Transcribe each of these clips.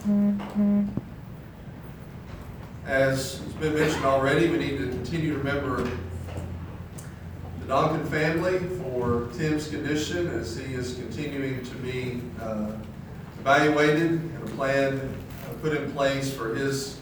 As has been mentioned already, we need to continue to remember the Donkin family for Tim's condition as he is continuing to be evaluated and a plan put in place for his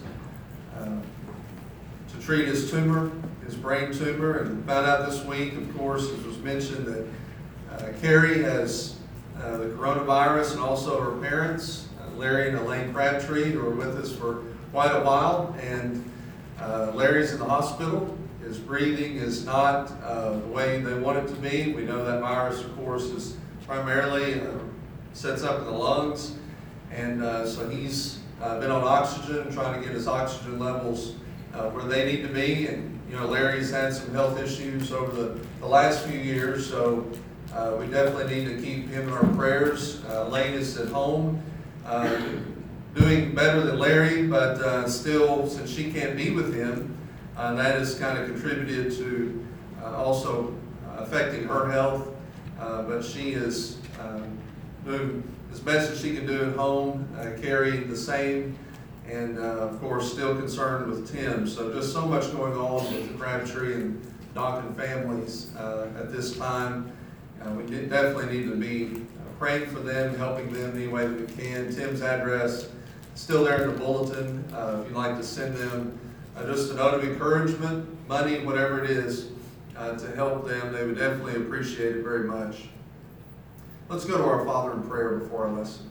to treat his tumor, his brain tumor. And found out this week, of course, as was mentioned, that Carrie has the coronavirus, and also her parents, Larry and Elaine Crabtree, who were with us for quite a while. And Larry's in the hospital. His breathing is not the way they want it to be. We know that virus, of course, is primarily sets up in the lungs. And so he's been on oxygen, trying to get his oxygen levels where they need to be. And, you know, Larry's had some health issues over the last few years, so we definitely need to keep him in our prayers. Elaine is at home, doing better than Larry, but still, since she can't be with him, that has kind of contributed to also affecting her health. But she is doing as best as she can do at home. Carrie the same, and of course still concerned with Tim. So just so much going on with the Crabtree and Donkin families at this time. We definitely need to be praying for them, helping them any way that we can. Tim's address still there in the bulletin. If you'd like to send them just a note of encouragement, money, whatever it is, to help them, they would definitely appreciate it very much. Let's go to our Father in prayer before our lesson.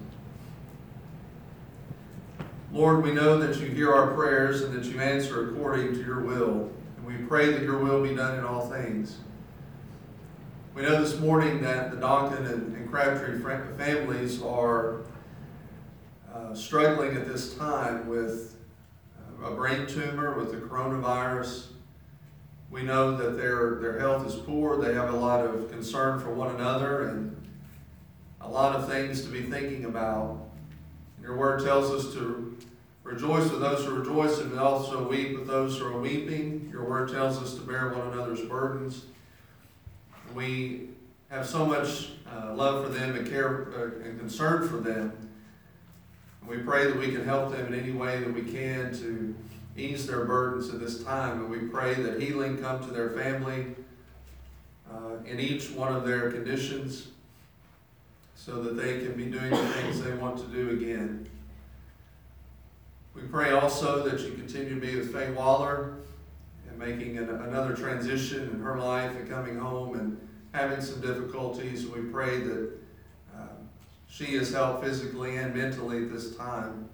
Lord, we know that you hear our prayers and that you answer according to your will. And we pray that your will be done in all things. We know this morning that the Donkin and Crabtree families are struggling at this time with a brain tumor, with the coronavirus. We know that their health is poor. They have a lot of concern for one another and a lot of things to be thinking about. Your word tells us to rejoice with those who rejoice and also weep with those who are weeping. Your word tells us to bear one another's burdens. We have so much love for them and care and concern for them. We pray that we can help them in any way that we can to ease their burdens at this time. And we pray that healing come to their family in each one of their conditions so that they can be doing the things they want to do again. We pray also that you continue to be with Faye Waller and making another transition in her life and coming home and having some difficulties. We pray that she is helped physically and mentally at this time.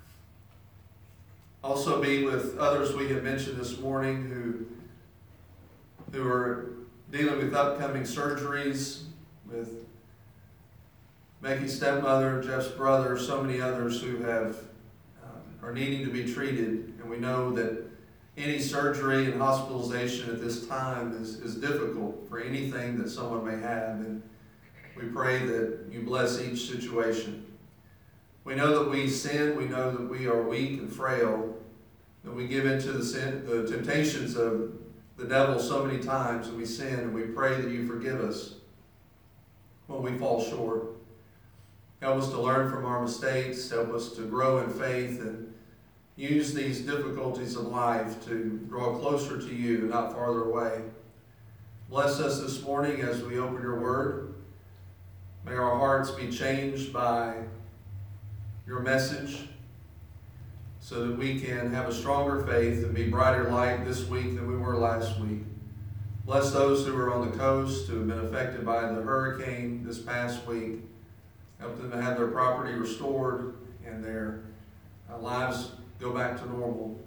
Also be with others we have mentioned this morning who are dealing with upcoming surgeries, with Becky's stepmother, Jeff's brother, so many others who are needing to be treated. And we know that any surgery and hospitalization at this time is difficult for anything that someone may have. And we pray that you bless each situation. We know that we sin. We know that we are weak and frail, that we give into the temptations of the devil so many times, and we sin, and we pray that you forgive us when we fall short. Help us to learn from our mistakes. Help us to grow in faith and use these difficulties of life to draw closer to you, not farther away. Bless us this morning as we open your word. May our hearts be changed by your message so that we can have a stronger faith and be brighter light this week than we were last week. Bless those who are on the coast who have been affected by the hurricane this past week. Help them to have their property restored and their lives go back to normal.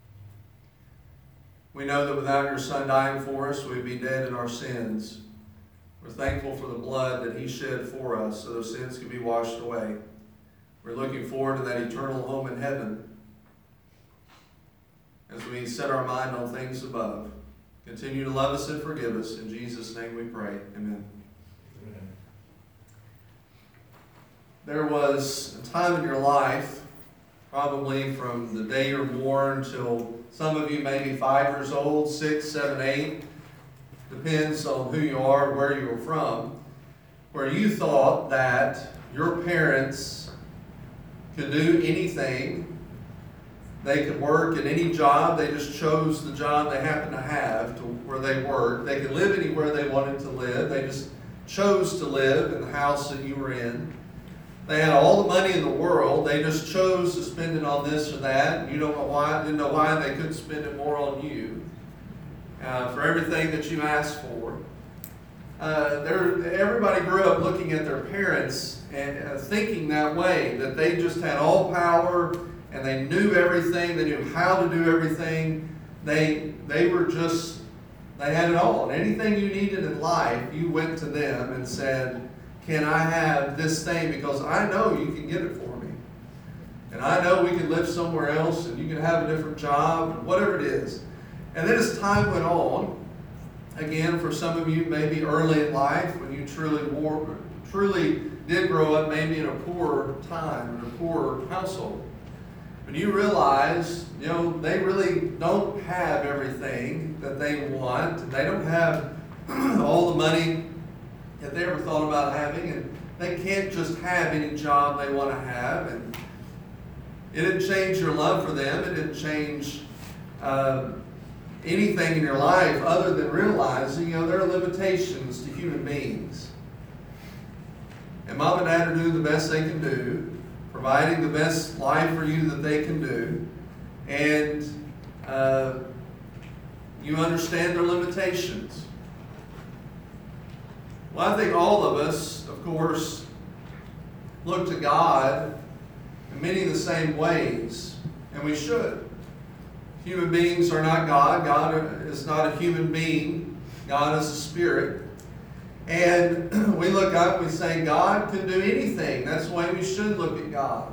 We know that without your Son dying for us, we'd be dead in our sins. We're thankful for the blood that he shed for us so those sins can be washed away. We're looking forward to that eternal home in heaven as we set our mind on things above. Continue to love us and forgive us. In Jesus' name we pray. Amen. There was a time in your life, probably from the day you're born till some of you may be 5 years old, 6, 7, 8, depends on who you are, where you were from, where you thought that your parents could do anything. They could work at any job. They just chose the job they happened to have to where they worked. They could live anywhere they wanted to live. They just chose to live in the house that you were in. They had all the money in the world. They just chose to spend it on this or that. And you don't know why. Didn't know why they couldn't spend it more on you for everything that you asked for. Everybody grew up looking at their parents and thinking that way, that they just had all power and they knew everything. They knew how to do everything. They had it all. And anything you needed in life, you went to them and said, can I have this thing? Because I know you can get it for me. And I know we can live somewhere else and you can have a different job, whatever it is. And then as time went on, again, for some of you, maybe early in life, when you truly did grow up maybe in a poor time, in a poor household, when you realize, they really don't have everything that they want, and they don't have all the money that they ever thought about having, and they can't just have any job they want to have, and it didn't change your love for them. It didn't change anything in your life other than realizing, there are limitations to human beings. And mom and dad are doing the best they can do, providing the best life for you that they can do, and you understand their limitations. Well, I think all of us, of course, look to God in many of the same ways, and we should. Human beings are not God. God is not a human being. God is a spirit. And we look up and we say, God could do anything. That's the way we should look at God.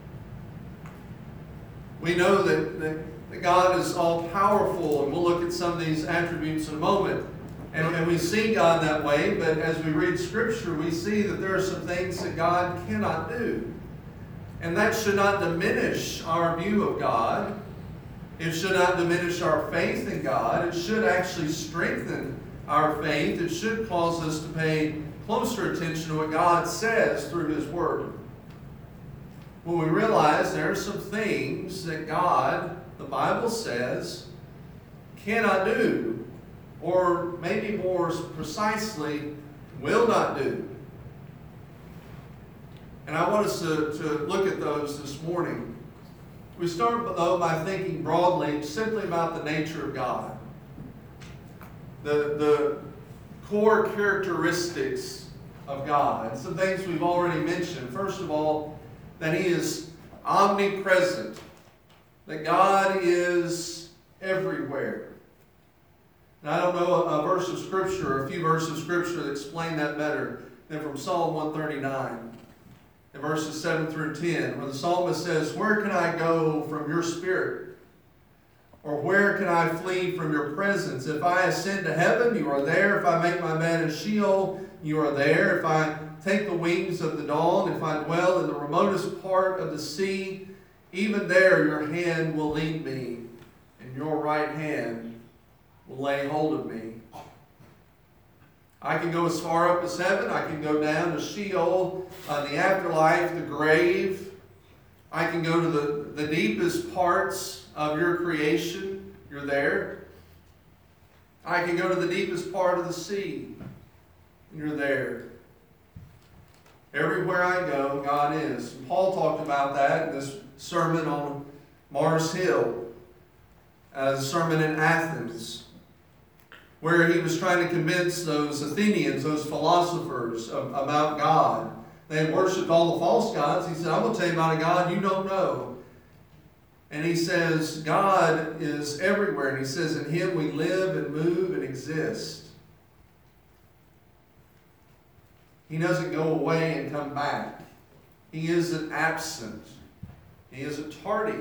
We know that God is all-powerful, and we'll look at some of these attributes in a moment. And we see God that way, but as we read Scripture, we see that there are some things that God cannot do. And that should not diminish our view of God. It should not diminish our faith in God. It should actually strengthen our faith. It should cause us to pay closer attention to what God says through His Word. When we realize there are some things that God, the Bible says, cannot do, or maybe more precisely, will not do. And I want us to look at those this morning. We start, though, by thinking broadly simply about the nature of God. The core characteristics of God. And some things we've already mentioned. First of all, that He is omnipresent. That God is everywhere. And I don't know a verse of Scripture, or a few verses of Scripture that explain that better than from Psalm 139, in verses 7 through 10, where the psalmist says, where can I go from your spirit? Or where can I flee from your presence? If I ascend to heaven, you are there. If I make my bed in Sheol, you are there. If I take the wings of the dawn, if I dwell in the remotest part of the sea, even there your hand will lead me, and your right hand will lay hold of me. I can go as far up as heaven. I can go down to Sheol, the afterlife, the grave. I can go to the deepest parts of your creation. You're there. I can go to the deepest part of the sea. You're there. Everywhere I go, God is. And Paul talked about that in this sermon on Mars Hill, the sermon in Athens, where he was trying to convince those Athenians, those philosophers, about God. They had worshipped all the false gods. He said, I'm going to tell you about a God you don't know. And he says, God is everywhere. And he says, in Him we live and move and exist. He doesn't go away and come back. He isn't absent. He isn't tardy.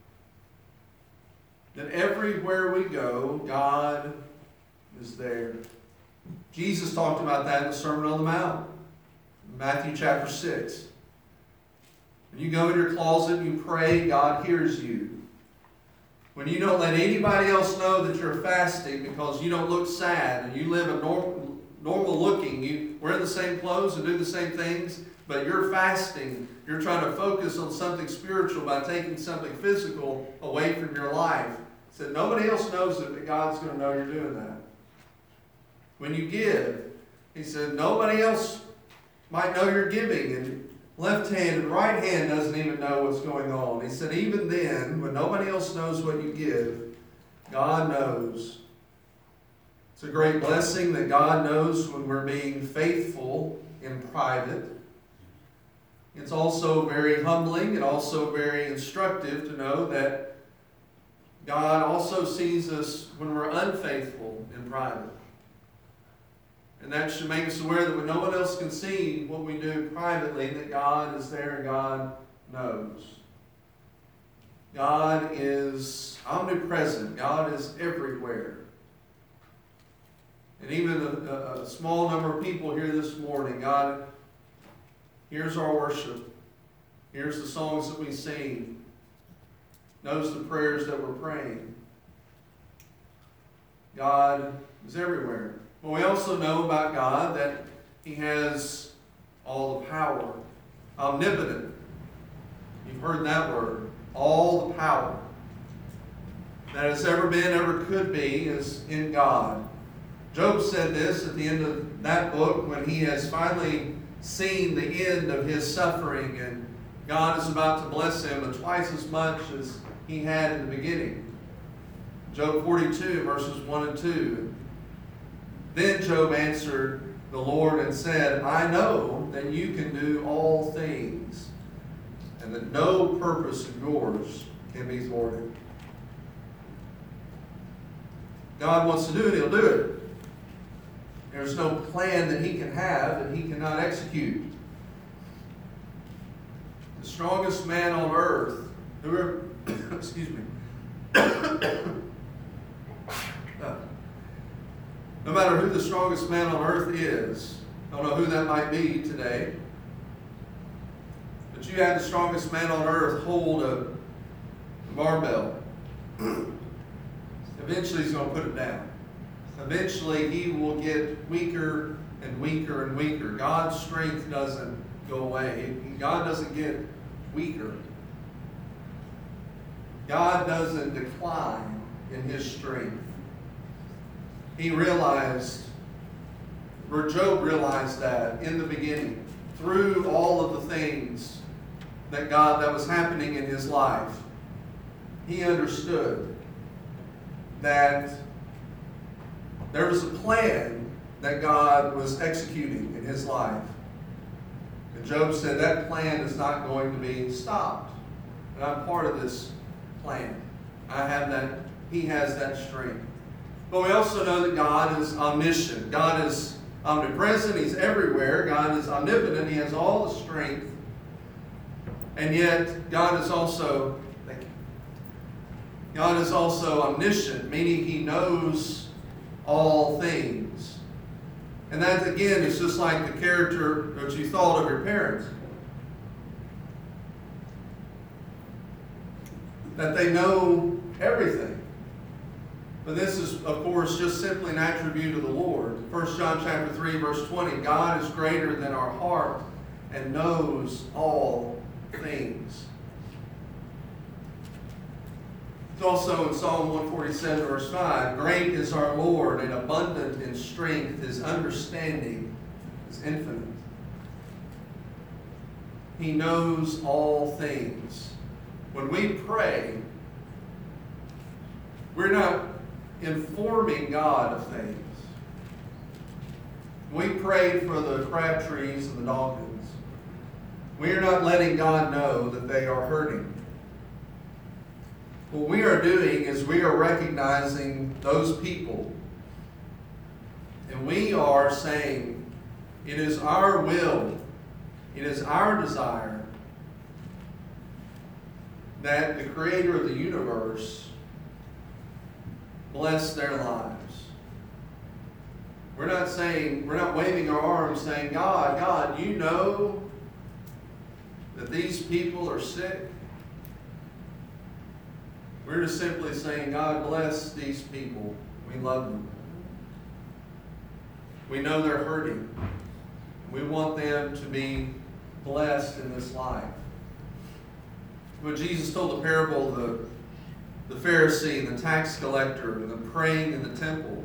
That everywhere we go, God is there. Jesus talked about that in the Sermon on the Mount, Matthew chapter 6. When you go in your closet and you pray, God hears you. When you don't let anybody else know that you're fasting because you don't look sad and you live a normal looking, you wear the same clothes and do the same things, but you're fasting, you're trying to focus on something spiritual by taking something physical away from your life. He said nobody else knows it, but God's going to know you're doing that. When you give, he said nobody else might know you're giving, and left hand and right hand doesn't even know what's going on. He said even then, when nobody else knows what you give, God knows. It's a great blessing that God knows when we're being faithful in private. It's also very humbling and also very instructive to know that God also sees us when we're unfaithful in private. And that should make us aware that when no one else can see what we do privately, that God is there and God knows. God is omnipresent. God is everywhere. And even a small number of people here this morning, God hears our worship, hears the songs that we sing, knows the prayers that we're praying. God is everywhere. But we also know about God that He has all the power, omnipotent. You've heard that word. All the power that has ever been, ever could be, is in God. Job said this at the end of that book when he has finally seen the end of his suffering and God is about to bless him and twice as much as he had in the beginning. Job 42, verses 1 and 2. Then Job answered the Lord and said, I know that you can do all things, and that no purpose of yours can be thwarted. God wants to do it, He'll do it. There's no plan that He can have that He cannot execute. The strongest man on earth, whoever, excuse me, no matter who the strongest man on earth is, I don't know who that might be today, but you have the strongest man on earth hold a barbell. Eventually he's going to put it down. Eventually he will get weaker and weaker and weaker. God's strength doesn't go away. God doesn't get weaker. God doesn't decline in His strength. He realized, or Job realized that in the beginning, through all of the things that was happening in his life, he understood that there was a plan that God was executing in his life. And Job said that plan is not going to be stopped. And I'm part of this plan. I have that, He has that strength. But we also know that God is omniscient. God is omnipresent. He's everywhere. God is omnipotent. He has all the strength. And yet, God is also omniscient, meaning He knows all things. And that, again, is just like the character that you thought of your parents. That they know everything. But this is, of course, just simply an attribute of the Lord. 1 John chapter 3, verse 20, God is greater than our heart and knows all things. It's also in Psalm 147, verse 5, great is our Lord and abundant in strength. His understanding is infinite. He knows all things. When we pray, we're not informing God of things. We prayed for the Crabtrees and the Dawkins. We are not letting God know that they are hurting. What we are doing is we are recognizing those people. And we are saying, it is our will, it is our desire that the Creator of the universe bless their lives. We're not waving our arms saying, God, you know that these people are sick. We're just simply saying, God, bless these people. We love them. We know they're hurting. We want them to be blessed in this life. When Jesus told the parable of the Pharisee and the tax collector and the praying in the temple,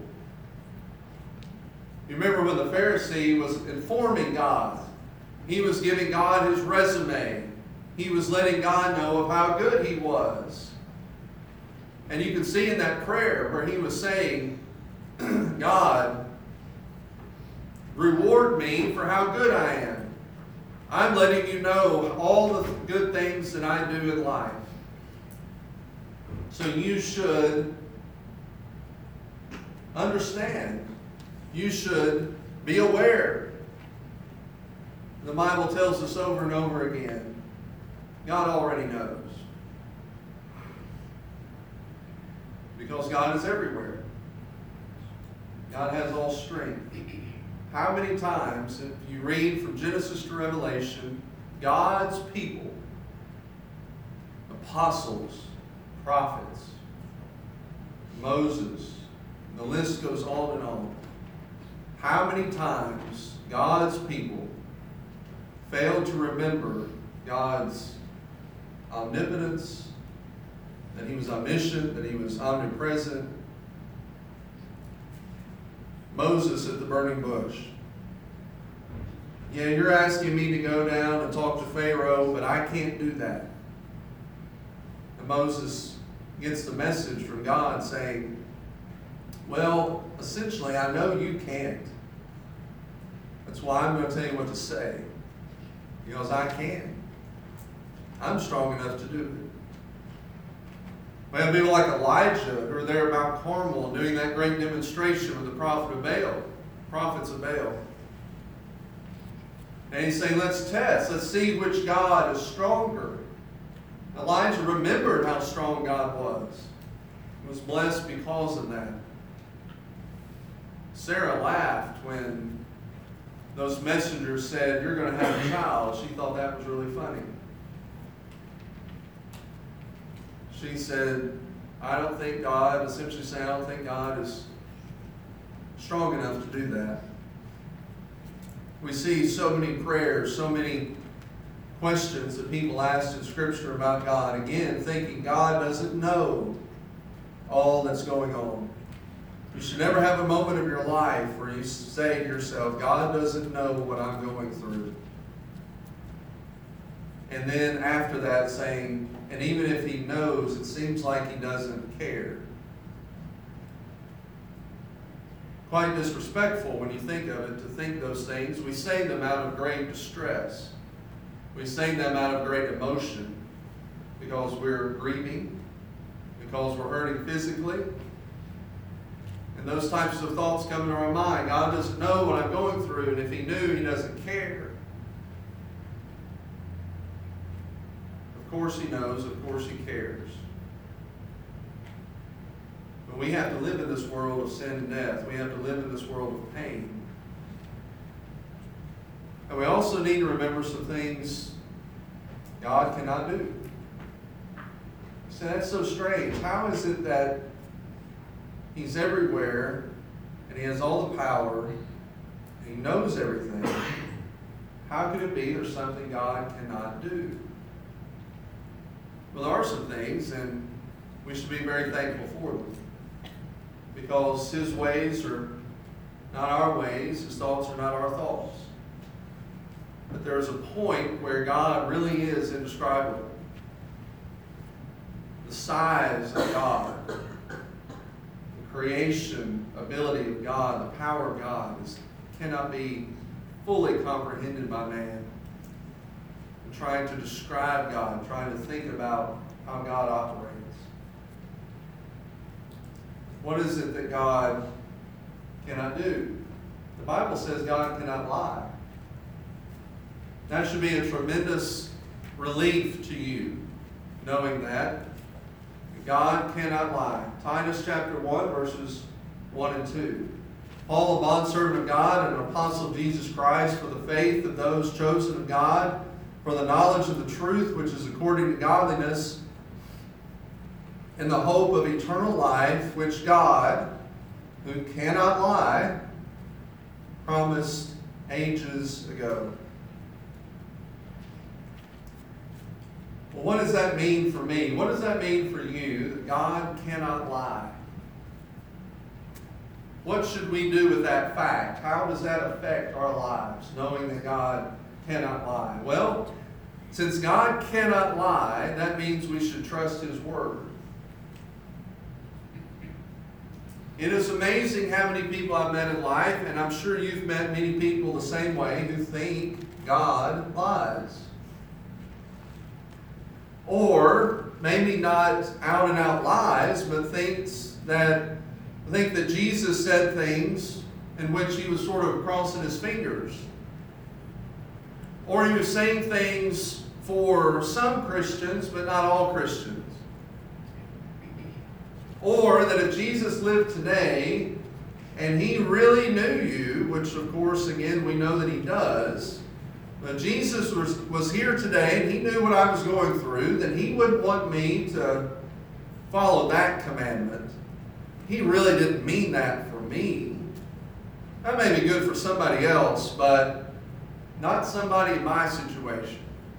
you remember when the Pharisee was informing God, he was giving God his resume. He was letting God know of how good he was. And you can see in that prayer where he was saying, God, reward me for how good I am. I'm letting you know all the good things that I do in life. So you should understand. You should be aware. The Bible tells us over and over again, God already knows. Because God is everywhere. God has all strength. How many times, if you read from Genesis to Revelation, God's people, apostles, prophets, Moses, the list goes on and on. How many times God's people failed to remember God's omnipotence, that he was omniscient, that he was omnipresent. Moses at the burning bush. Yeah, you're asking me to go down and talk to Pharaoh, but I can't do that. And Moses gets the message from God saying, well, essentially, I know you can't. That's why I'm going to tell you what to say. Because I can. I'm strong enough to do it. We have people like Elijah who are there at Mount Carmel doing that great demonstration with the prophets of Baal. And he's saying, let's test. Let's see which God is stronger. Elijah remembered how strong God was. He was blessed because of that. Sarah laughed when those messengers said, you're going to have a child. She thought that was really funny. She said, I don't think God, essentially saying, I don't think God is strong enough to do that. We see so many prayers, so many questions that people ask in Scripture about God. Again, thinking God doesn't know all that's going on. You should never have a moment of your life where you say to yourself, God doesn't know what I'm going through. And then after that saying, and even if he knows, it seems like he doesn't care. Quite disrespectful when you think of it, to think those things. We say them out of great distress. We say them out of great emotion because we're grieving, because we're hurting physically. And those types of thoughts come into our mind. God doesn't know what I'm going through, and if he knew, he doesn't care. Of course he knows, of course he cares. But we have to live in this world of sin and death. We have to live in this world of pain. And we also need to remember some things God cannot do. So that's so strange. How is it that he's everywhere and he has all the power and he knows everything? How could it be there's something God cannot do? Well, there are some things, and we should be very thankful for them. Because his ways are not our ways, his thoughts are not our thoughts. But there is a point where God really is indescribable. The size of God, the creation ability of God, the power of God cannot be fully comprehended by man. And trying to describe God, trying to think about how God operates. What is it that God cannot do? The Bible says God cannot lie. That should be a tremendous relief to you, knowing that God cannot lie. Titus chapter 1, verses 1 and 2. Paul, a bondservant of God and an apostle of Jesus Christ, for the faith of those chosen of God, for the knowledge of the truth which is according to godliness, and the hope of eternal life, which God, who cannot lie, promised ages ago. Well, what does that mean for me? What does that mean for you, that God cannot lie? What should we do with that fact? How does that affect our lives, knowing that God cannot lie? Well, since God cannot lie, that means we should trust His Word. It is amazing how many people I've met in life, and I'm sure you've met many people the same way, who think God lies. Or maybe not out and out lies, but think that Jesus said things in which He was sort of crossing His fingers. Or He was saying things for some Christians, but not all Christians. Or that if Jesus lived today and He really knew you, which of course, again, we know that He does, but Jesus was here today and He knew what I was going through, then He wouldn't want me to follow that commandment. He really didn't mean that for me. That may be good for somebody else, but not somebody in my situation.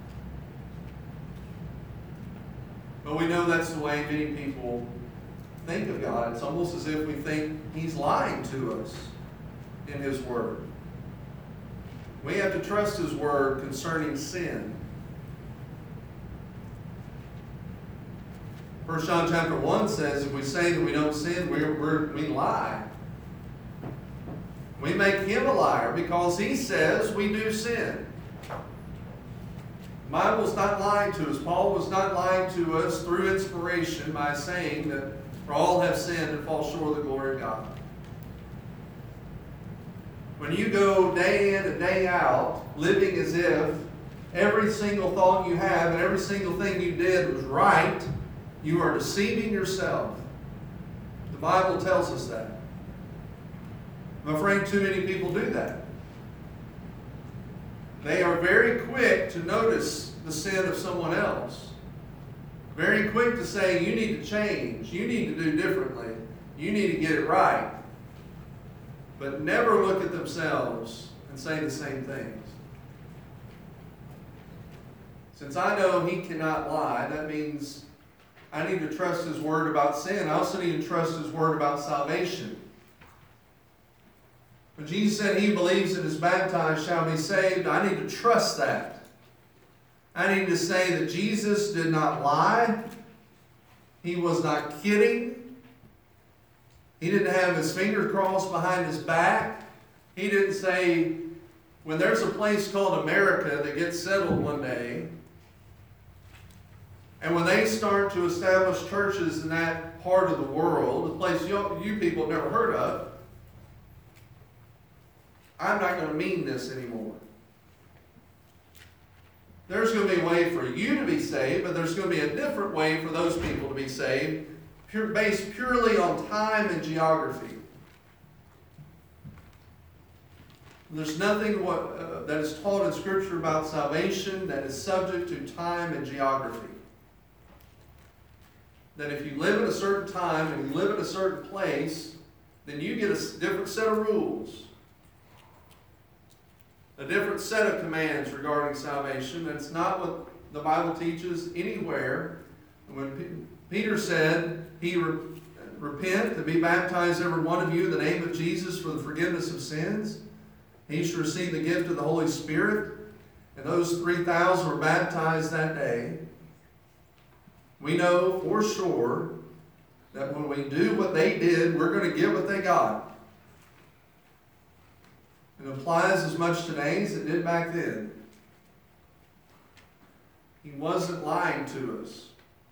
But we know that's the way many people think of God. It's almost as if we think He's lying to us in His Word. We have to trust His Word concerning sin. 1 John chapter 1 says, if we say that we don't sin, we lie. We make Him a liar because He says we do sin. The Bible's not lying to us. Paul was not lying to us through inspiration by saying that for all have sinned and fall short of the glory of God. When you go day in and day out, living as if every single thought you have and every single thing you did was right, you are deceiving yourself. The Bible tells us that. I'm afraid too many people do that. They are very quick to notice the sin of someone else. Very quick to say, you need to change. You need to do differently. You need to get it right. But never look at themselves and say the same things. Since I know He cannot lie, that means I need to trust His Word about sin. I also need to trust His Word about salvation. When Jesus said, he who believes and is baptized shall be saved, I need to trust that. I need to say that Jesus did not lie. He was not kidding. He didn't have His fingers crossed behind His back. He didn't say, when there's a place called America that gets settled one day, and when they start to establish churches in that part of the world, a place you people have never heard of, I'm not going to mean this anymore. There's going to be a way for you to be saved, but there's going to be a different way for those people to be saved, based purely on time and geography. There's nothing that is taught in Scripture about salvation that is subject to time and geography. That if you live in a certain time and you live in a certain place, then you get a different set of rules. A different set of commands regarding salvation. That's not what the Bible teaches anywhere. When Peter said, repent and be baptized every one of you in the name of Jesus for the forgiveness of sins, he should receive the gift of the Holy Spirit. And those 3,000 were baptized that day. We know for sure that when we do what they did, we're going to get what they got. It applies as much today as it did back then. He wasn't lying to us.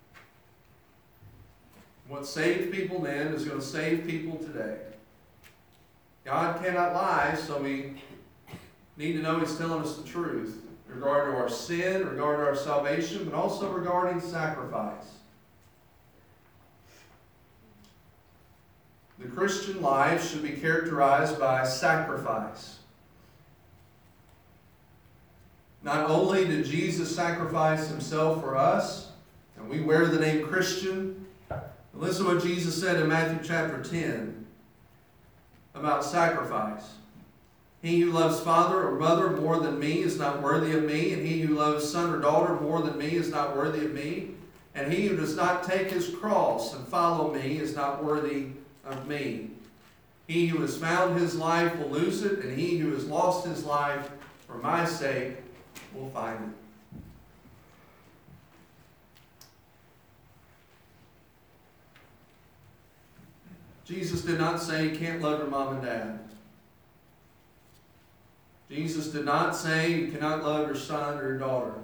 What saved people then is going to save people today. God cannot lie, so we need to know He's telling us the truth regarding our sin, regarding our salvation, but also regarding sacrifice. The Christian life should be characterized by sacrifice. Not only did Jesus sacrifice Himself for us, and we wear the name Christian, but listen to what Jesus said in Matthew chapter 10 about sacrifice. He who loves father or mother more than me is not worthy of me, and he who loves son or daughter more than me is not worthy of me. And he who does not take his cross and follow me is not worthy of me. He who has found his life will lose it, and he who has lost his life for my sake will find it. Jesus did not say you can't love your mom and dad. Jesus did not say you cannot love your son or your daughter.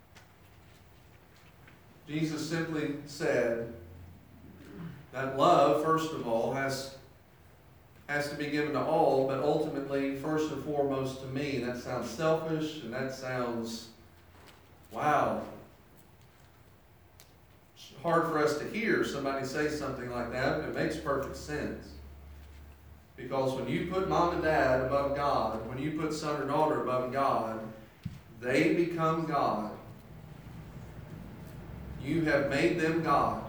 Jesus simply said that love, first of all, has to be given to all, but ultimately, first and foremost to me. That sounds selfish, and that sounds, wow. It's hard for us to hear somebody say something like that, but it makes perfect sense. Because when you put mom and dad above God, when you put son or daughter above God, they become God. You have made them God.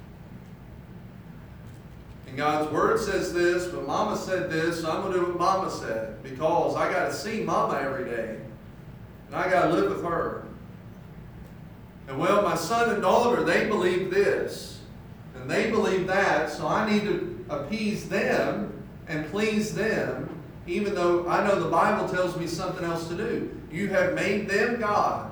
And God's word says this, but mama said this, so I'm going to do what mama said. Because I got to see mama every day. And I got to live with her. And well, my son and daughter, they believe this. And they believe that, so I need to appease them and please them, even though I know the Bible tells me something else to do. You have made them God.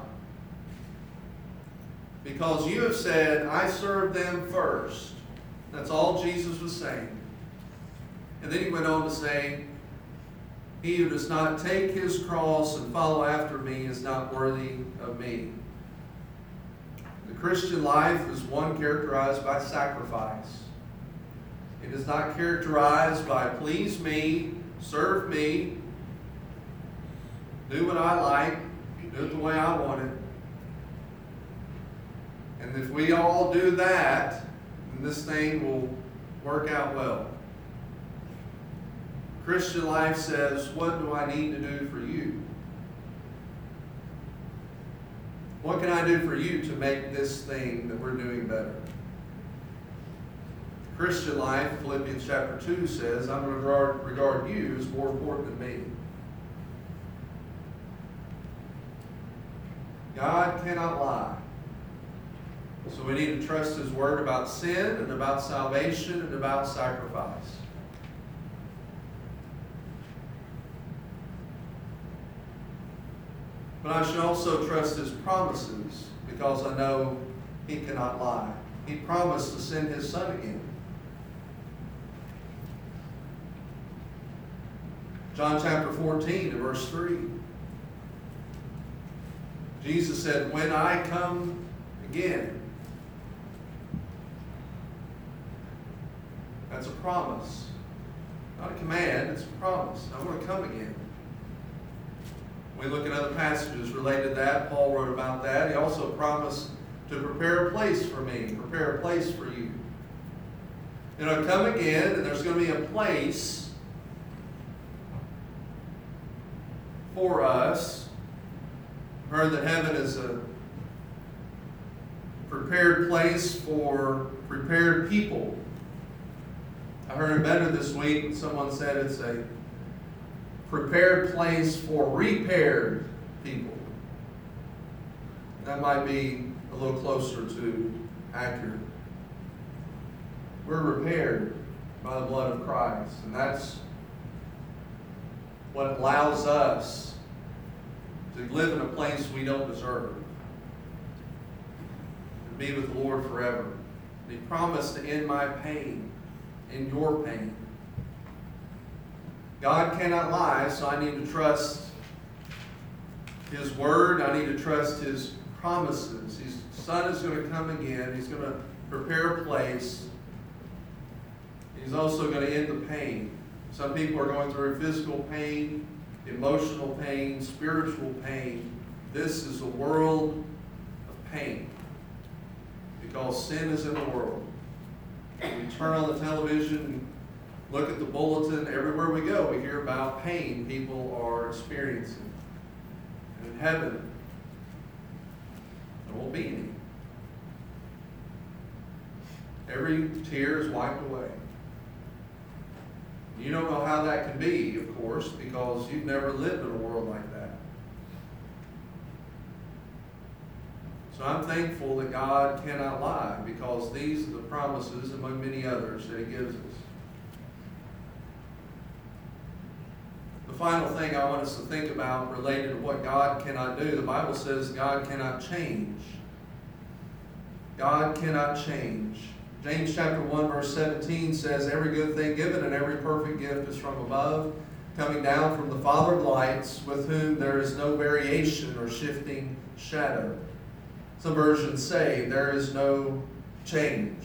Because you have said, I serve them first. That's all Jesus was saying. And then he went on to say, he who does not take his cross and follow after me is not worthy of me. The Christian life is one characterized by sacrifice. It is not characterized by please me, serve me, do what I like, do it the way I want it. And if we all do that, then this thing will work out well. Christian life says, what do I need to do for you? What can I do for you to make this thing that we're doing better? Christian life, Philippians chapter 2 says, I'm going to regard you as more important than me. God cannot lie. So we need to trust his word about sin and about salvation and about sacrifice. But I should also trust his promises because I know he cannot lie. He promised to send his son again. John chapter 14 and verse 3. Jesus said, when I come again. That's a promise. Not a command, it's a promise. I'm going to come again. We look at other passages related to that. Paul wrote about that. He also promised to prepare a place for me, prepare a place for you. And I'll come again, and there's going to be a place for us. I heard that heaven is a prepared place for prepared people. I heard it better this week. Someone said it's a prepared place for repaired people. That might be a little closer to accurate. We're repaired by the blood of Christ, and that's what allows us to live in a place we don't deserve, to be with the Lord forever. He promised to end my pain, in your pain. God cannot lie, so I need to trust his word. I need to trust his promises. His son is going to come again. He's going to prepare a place. He's also going to end the pain. Some people are going through physical pain, emotional pain, spiritual pain. This is a world of pain because sin is in the world. We turn on the television, look at the bulletin, everywhere we go, we hear about pain people are experiencing. And in heaven, there won't be any. Every tear is wiped away. You don't know how that can be, of course, because you've never lived in a world like that. So I'm thankful that God cannot lie, because these are the promises, among many others, that He gives us. The final thing I want us to think about related to what God cannot do, the Bible says God cannot change. God cannot change. James chapter 1 verse 17 says, every good thing given and every perfect gift is from above, coming down from the Father of lights, with whom there is no variation or shifting shadow. Some versions say there is no change.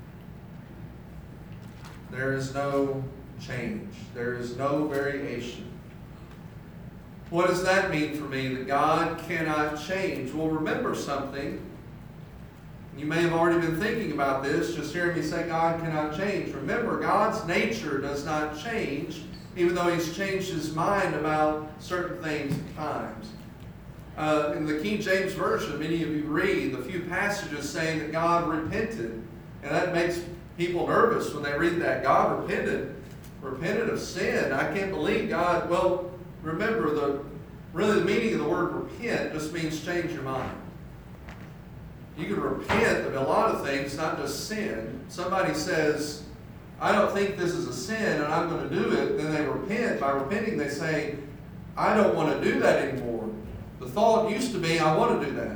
There is no change. There is no variation. What does that mean for me, that God cannot change? Well, remember something. You may have already been thinking about this, just hearing me say God cannot change. Remember, God's nature does not change, even though He's changed His mind about certain things at times. In the King James Version, many of you read the few passages saying that God repented. And that makes people nervous when they read that. God repented of sin. I can't believe God. Well, remember, really the meaning of the word repent just means change your mind. You can repent of a lot of things, not just sin. Somebody says, I don't think this is a sin and I'm going to do it. Then they repent. By repenting, they say, I don't want to do that anymore. The thought used to be, I want to do that.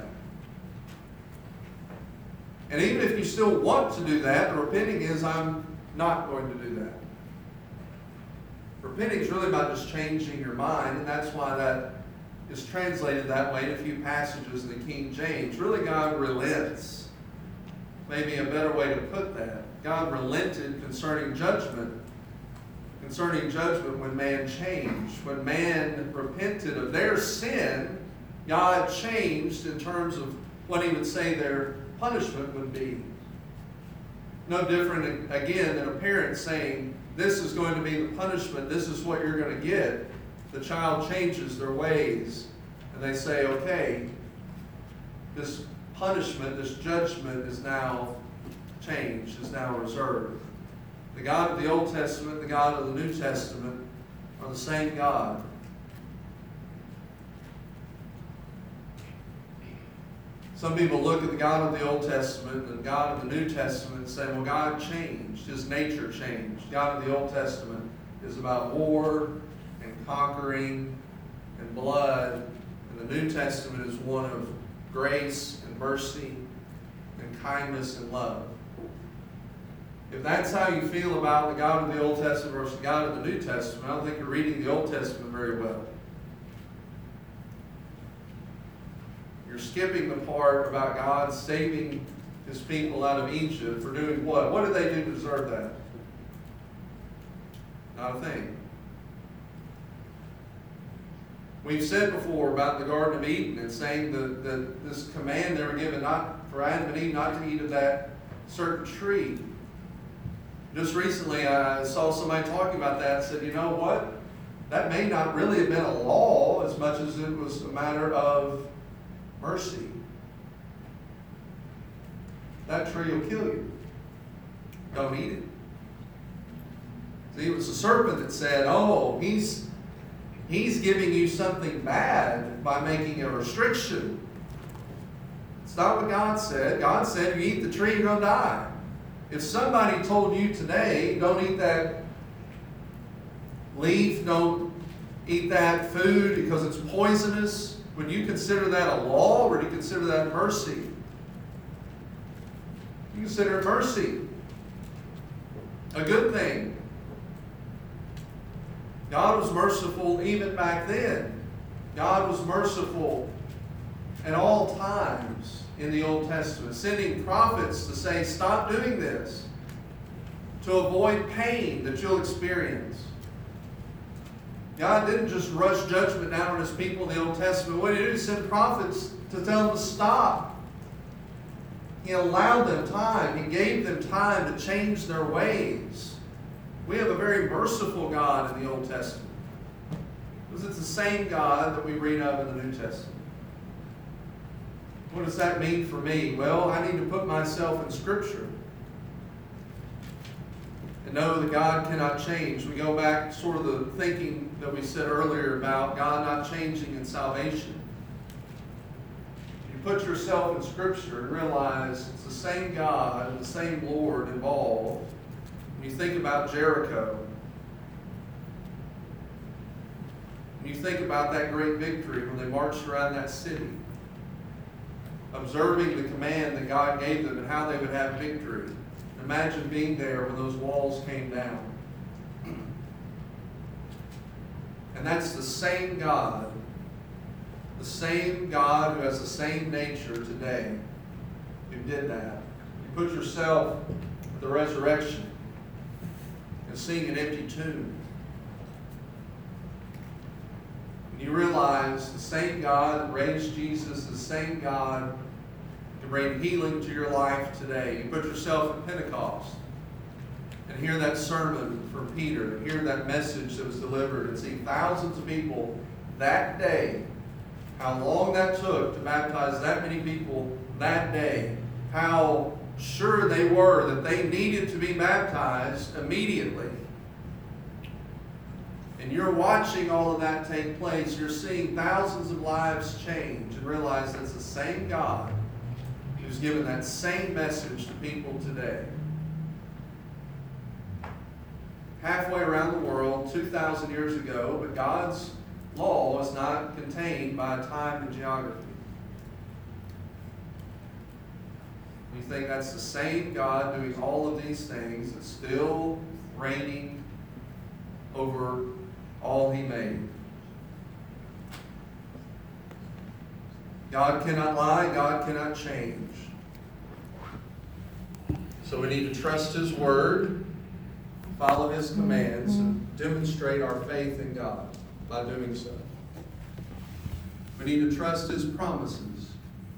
And even if you still want to do that, the repenting is, I'm not going to do that. Repenting is really about just changing your mind, and that's why that is translated that way in a few passages in the King James. Really, God relents. Maybe a better way to put that. God relented concerning judgment. Concerning judgment when man changed. When man repented of their sin, God changed in terms of what He would say their punishment would be. No different, again, than a parent saying, this is going to be the punishment, this is what you're going to get. The child changes their ways, and they say, okay, this punishment, this judgment is now changed, is now reserved. The God of the Old Testament, the God of the New Testament are the same God. Some people look at the God of the Old Testament and the God of the New Testament and say, well, God changed. His nature changed. God of the Old Testament is about war and conquering and blood. And the New Testament is one of grace and mercy and kindness and love. If that's how you feel about the God of the Old Testament versus the God of the New Testament, I don't think you're reading the Old Testament very well. You're skipping the part about God saving His people out of Egypt for doing what? What did they do to deserve that? Not a thing. We've said before about the Garden of Eden and saying that this command they were given not for Adam and Eve not to eat of that certain tree. Just recently I saw somebody talking about that and said, you know what? That may not really have been a law as much as it was a matter of mercy. That tree will kill you. Don't eat it. See, it was the serpent that said, oh, he's giving you something bad by making a restriction. It's not what God said. God said, you eat the tree, you're going to die. If somebody told you today, don't eat that leaf, don't eat that food because it's poisonous, would you consider that a law, or do you consider that mercy? You consider it mercy. A good thing. God was merciful even back then. God was merciful at all times in the Old Testament, sending prophets to say, stop doing this, to avoid pain that you'll experience. God didn't just rush judgment down on His people in the Old Testament. What did He do? He sent prophets to tell them to stop. He allowed them time. He gave them time to change their ways. We have a very merciful God in the Old Testament, because it's the same God that we read of in the New Testament. What does that mean for me? Well, I need to put myself in Scripture. and know that God cannot change. We go back to sort of the thinking that we said earlier about God not changing in salvation. You put yourself in Scripture and realize it's the same God and the same Lord involved. When you think about Jericho, when you think about that great victory when they marched around that city, observing the command that God gave them and how they would have victory. Imagine being there when those walls came down. And that's the same God who has the same nature today, who did that. You put yourself at the resurrection and seeing an empty tomb. And you realize the same God that raised Jesus, the same God can bring healing to your life today. You put yourself at Pentecost and hear that sermon from Peter, and hear that message that was delivered, and see thousands of people that day, how long that took to baptize that many people that day, how sure they were that they needed to be baptized immediately. And you're watching all of that take place. You're seeing thousands of lives change, and realize that's the same God who's given that same message to people today. Halfway around the world, 2,000 years ago, but God's law is not contained by time and geography. We think that's the same God doing all of these things, that's still reigning over all He made. God cannot lie, God cannot change. So we need to trust His Word, follow His commands, and demonstrate our faith in God by doing so. We need to trust His promises,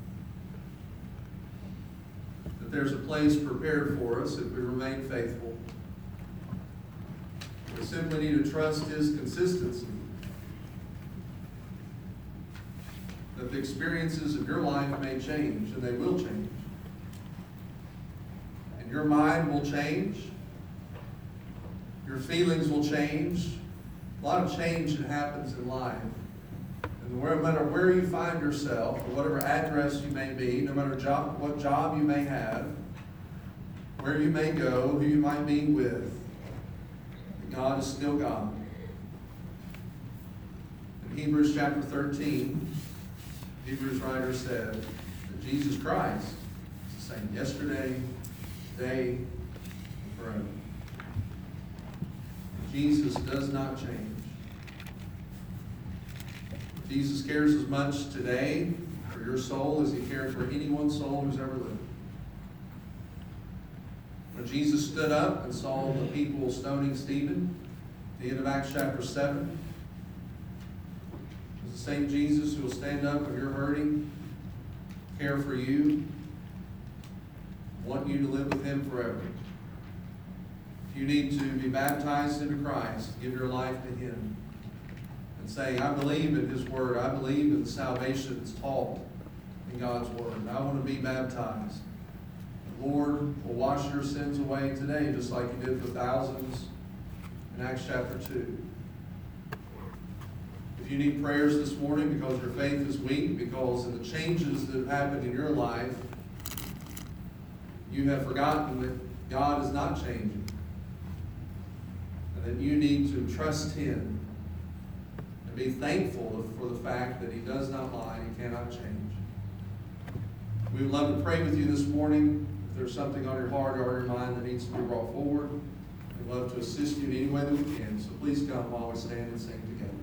that there's a place prepared for us if we remain faithful. We simply need to trust His consistency, that the experiences of your life may change, and they will change. And your mind will change. Your feelings will change. A lot of change that happens in life. And no matter where you find yourself, or whatever address you may be, no matter what job you may have, where you may go, who you might be with, God is still God. In Hebrews chapter 13, the Hebrews writer said that Jesus Christ is the same yesterday, today, and forever. Jesus does not change. Jesus cares as much today for your soul as He cared for anyone's soul who's ever lived. When Jesus stood up and saw the people stoning Stephen, at the end of Acts chapter 7, it's the same Jesus who will stand up when you're hurting, care for you, want you to live with Him forever. If you need to be baptized into Christ, give your life to Him, and say, I believe in His Word, I believe in the salvation that's taught in God's Word, and I want to be baptized. The Lord will wash your sins away today, just like He did for thousands in Acts chapter 2. If you need prayers this morning because your faith is weak, because of the changes that have happened in your life, you have forgotten that God is not changing, and that you need to trust Him and be thankful for the fact that He does not lie and He cannot change. We would love to pray with you this morning. If there's something on your heart or your mind that needs to be brought forward, we'd love to assist you in any way that we can. So please come while we stand and sing together.